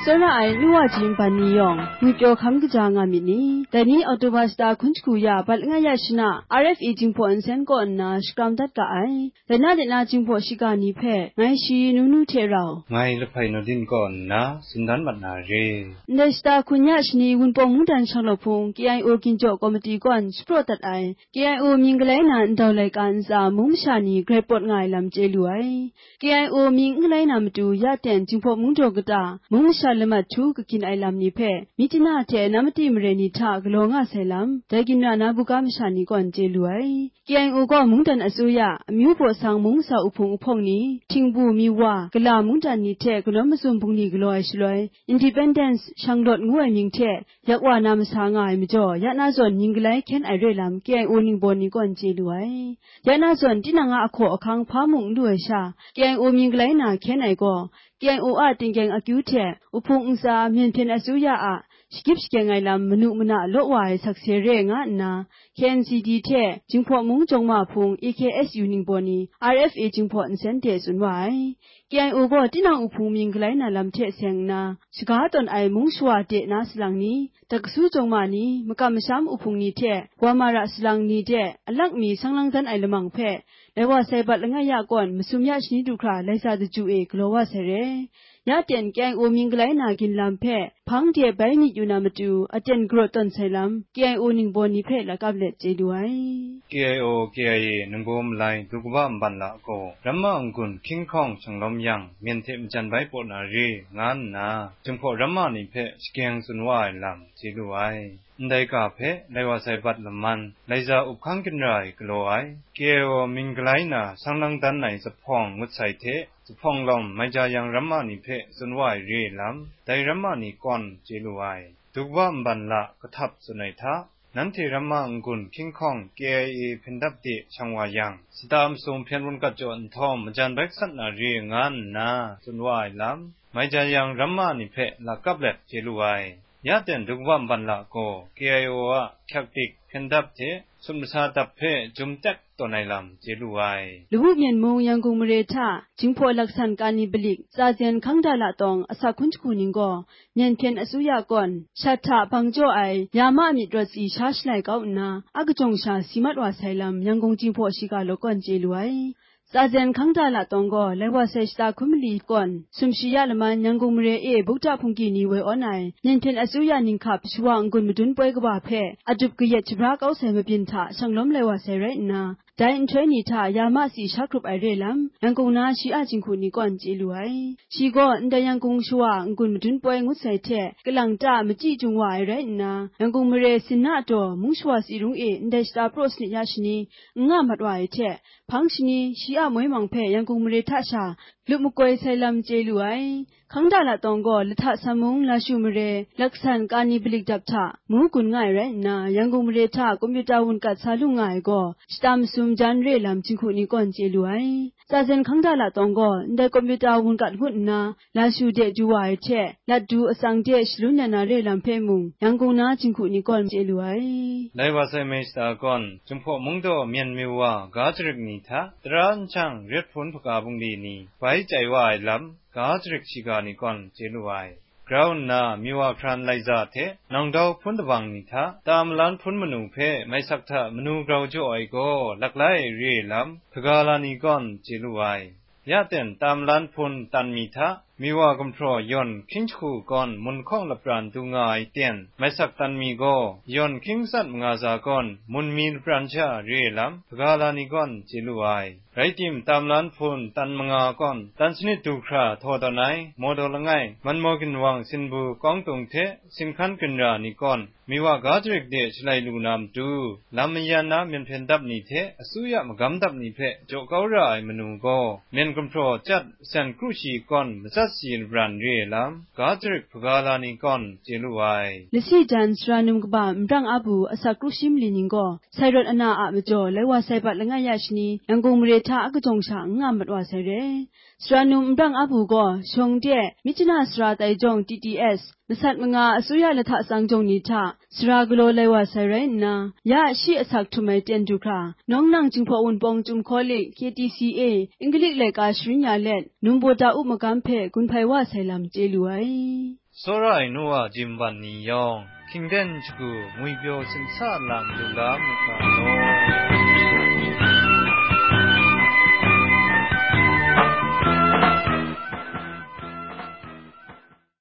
สระไอนัวจิมปานิยองมีเปียวคำกะจางามินีแต่นี้ออโตบาสตาคุนชกูยาบัลงายาชนะ RFA จิงพออันเซนก็อันนาสกรัมดัดกะไอแต่น่าเดนาจิงพอชิกานีเพไงชีนูเทเราไงละไพนดินก่อนนะสินดันบัดนาเรเนสตาคุญญาชนีวุนปองมุดันชังลพง KIO กินโจคอมมิตี้ก่อนสโปรตัดไอ KIO มิงกะไลนาอันดาวไลกันซามุมชานีเกรปอดไงลำเจลุไอ KIO มิงกะไลนามาดูยาเต็นจิงพอมุงโจกะตามุมชาเลมาทูกะกินไอลำนี้เพมิตินาเทนามติมเรนิทากลงะไซลัมแต่กินนานาบุกามชานีก่อนเจลุไอ KIO ก็มุงดันอสุยาอมิวปอสังมุงซาอุพงอุพงนี้ทิงบูมีว่ากะลามุงดันนี้เทกลอมซุมพุงนี้กลอยชลอย Independence ช่างดดงวยมิงเทยักว่านามสางายมิจ่อยะนาส่วนยิงกไลเข็นไอเรลำ KIO นิงบอนนี้ก่อนเจลุไอยะนาส่วนที่นางอาขออคังพามุงด้วยชา KIO มิงกไลนาเข็นไอก็ KIO อาติงแกงอคิวเทอุพงอุซาเมียนเพนอสุยาอะสกิปสแกงไงลำมนุมนะโลวายสักเสเรงะนา KNCD เทจิงพอมุงจงมาพง EKSU นิงบอนี RFA จิงพออันเซนเตสุนไว้ KIO ก็ที่นางอุพงมิงกไลนาลำเทเซงนาสกาตอนไอมุงชัวเดนาสลังนี้ตะกสู้จงมานี้มกำช้ำอุพงนี้เทวามาระสลังนี้เทอลักมีสังลังจันไอละมังเพและว่าไซบัดละงายาก่อนมสุมยาชนิดุคราไลซาจูเอกลัวว่าเสเรยาเตียนแกงโอมิงกไลนากินลำเพพังเดียใบนิยูนามาดูอเจนกรอตันไซลัม KIO นิงบอนีเพละกับเล็ดเจด้วย KIO KIA นังโกมไลดุกบ้ามบันละโกรัมมาอังกุนคิงคองชังลมยังเมียนเทมจันไบปอนารีงานนาจึงพอรัมมานิเพสเกียงสุนวายลำจีดูไอได้กาเพไลวาไซบัดละมันไลซาอุคังกินไรกลัวไอ KIO มิงกไลนาสังลังดันไหนสะพองมุดใส่เทสะพองลมไม่จายังรัมมานิเพสุนวายรีลำได้รัมมานิก่อนจีดูไอดุกบ้ามบันละกระทับสุนัยทะนั้นที่รัมมาอังกุนคิงคอง KIA เพ็นดับดิช่างวายังสตามสมเพียนวนกัจจวนทอมจันแบกสันนารีงานนาสุนวายลำไม่จายังรัมมานิเพละกับเล็ดเจลุไอยาเต็นดุกบ้ามบันละโก KIO อะแคติกเพ็นดับเทสมสาดับเพจุมแตกตัวในลำเจลุไอลูกเมียนมงยังกุมเรธาจิงพอลักษณะการนิบลิกซาเจนขังดาละตองอาศักคุนชคูนิงก็เมียนเพียนอสุยาก่อนชัดถาบังจ่อไอยามามิตรสีชาชไลก้าวนาอากจงชาสีมัดวาไซลัมยังคงจิงพอชิกาโลก่อนเจลุไอซาเจนขังดาละตองก็เลวาเซสตาคุมลีก่อนสุมชียาละมันยังกุมเรบุกจาพุงกีนีเวออนไอเมียนเพียนอสุยานิงขับชวางกุนมุดุนป่วยกว่าเพอดุบกเยจบรากเอาเซมเปียนทาช่างล้มเลวาเซเรนาได้อินเทรนีทายามาสีชักรุบไอเรลัมยังคงนาชีอาจิงคูนีก่อนเจลุไอชีก็อันใดยังคงชัวงกุนมุดุนป่วยงุดใส่เทกลังตามจีจุงวายเรนายังคงเมเรสินาโตมุงชัวสีรุงอันใดสตาโปรสนิยาชนีงามัดวายเทพังชนีชีอามวยมังเพยังคงเมเรทัชาลุมกวยไซลัมเจลุไอขังดาละตองก็ละทะสมุงลาชูเมเรลักษณะการนิบลิกดับทะมูกุนง่ายเรนายังคงเมเรทะคอมพิวเตอร์วุนกัดซาลุง่ายก็สตามซุมจันเรลัมจิงคูนีก่อนเจลุไอซาเซนขังดาละตองก็ได้คอมพิวเตอร์วุนกัดหุ่นนาลาชูเดจูวายเทลัดดูอสังเดชลุนนาเรลัมเพมุงยังคงนาจิงคูนีก่อนเจลุไอได้ว่าไซเมสตาก่อนจุมพอมุงโดเมียนมิวากาจริกนีทะตรันช่างเรียดผลพกาบุงดีนีไว้ใจว่าไอลำกาจริกชิกานีก่อนเจลุไอกราวนามิวาครันไลซาเทนองดาวพุนตะวังนิทะตามล้านพุนมนูเพไม่สักทะมนูกราวจ่อไอโกลักไลเรีลำพกาลานีก่อนเจลุไอยาเต็นตามล้านพุนตันมีทะมีว่ากำพรอยนคิงชูก่อนมุนข้องละปรานตุงาไอเตียนไม่สักตันมีโกยนคิงสัตมงาซาก่อนมุนมีปรันชาเรลัมพกาลานิก่อนเจลุไอไรติมตามล้านพุนตันมงาก่อนตันสนิตุคราทอตอนไหนโมโดละไงมันโมกินวังสินบูกองตุงเทสินคันกินรานิก่อนมีว่ากาจริกเดชไลลูนามดูลามยานาเมียนเพนดับนิเทอสุยะมกำดับนิเพโจกาวราไอมนูโกเมียนกำพรจัดเซนครูชีก่อนมจัดสีบรันเรลัมกาจริกพกาลานิก่อนเจลุไอลิซิจันสรานุมกบามรังอาบูอสักครุชิมลินิงโกไซรอดอนาอะมจ่อเลวาไซบัดละงายาชนียังคงเมเรทะกะจงฉางงามบัดว่าไซเรสรานุมดังอบูก็ชงเดมิจนาสราไตจง TTS มสัตมงาอสุยละทะสังจงนิทะสรากโลไลว่าไซเรนายะชีอสักทุไมเตนดุคราน้องนางจึงพออุนปองจุมคอลิ KTCA อังกฤษเลกาชริญญาเล็ดนุมโบตาอุมกัมเพกุนไพว่าไซลัมเจลุไอ Sora inuwa jimban ni yong, kingden chuku muibyo simsa lam lula muka no.